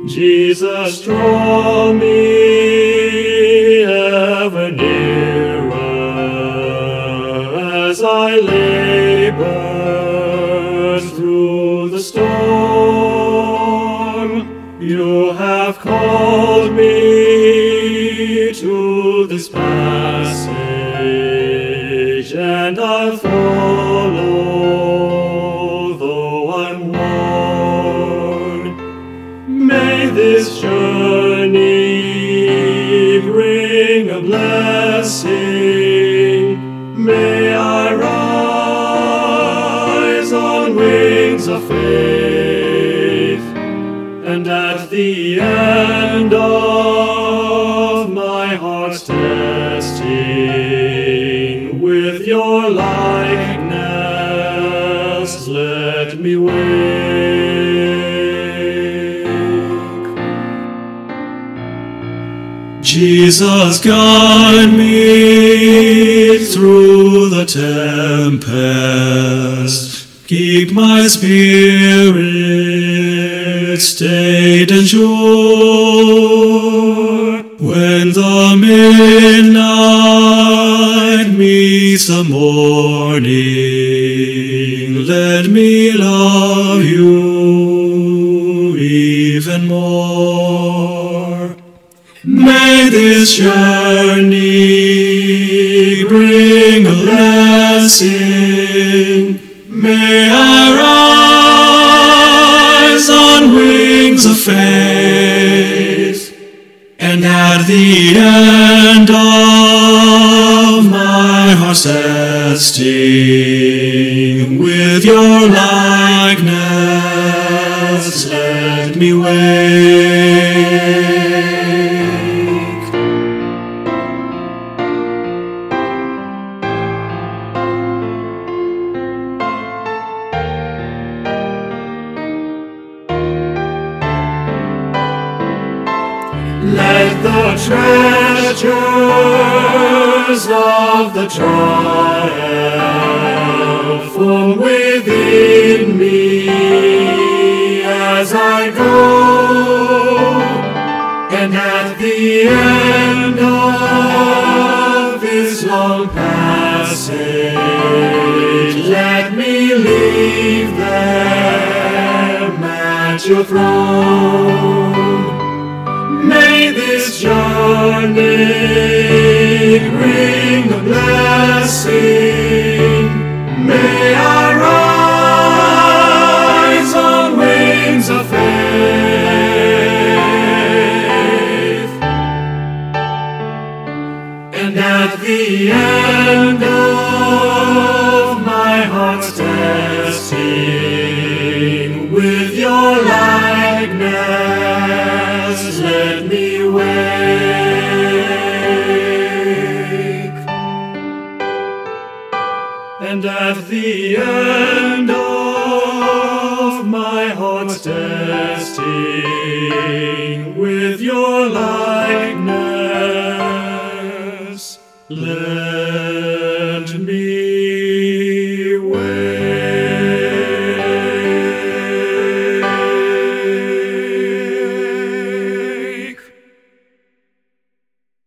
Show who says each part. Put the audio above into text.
Speaker 1: Jesus, draw me ever nearer as I labor through the storm. You have called me to this passage, and I'll follow, though I'm worn. May this journey bring a blessing. May I rise on wings of faith, and at the end of my heart's testing, with your likeness let me wake. Jesus, guide me through the tempest. Keep my spirit stayed and sure. When the midnight meets the morning, let me love you even more. May this journey bring a blessing. May I rise on wings of faith, and at the end of my heart's testing, with your likeness let me wake. Let the treasures of the trial form within me as I go, and at the end of this long passage, let me leave them at your throne. May this journey bring a blessing. May I rise on wings of faith, and at the end of my heart's testing, with your likeness let me wake. And at the end of my heart's testing, with your likeness let